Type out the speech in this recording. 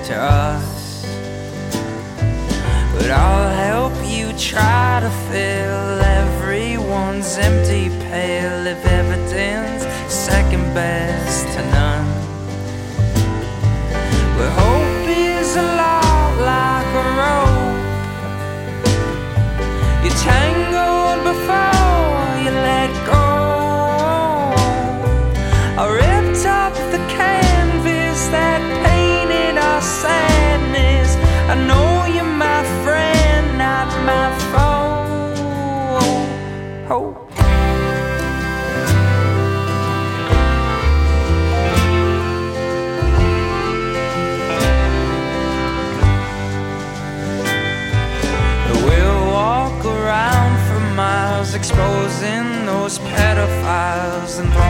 to us. But I'll help you try to fill everyone's empty pail of evidence, second best to none. But hope is a lot like a rope. You're tangled before you let go. I ripped up the canvas that painted our sadness. I know you're my friend, not my foe. Hope. We'll walk around for miles, exposing those pedophiles and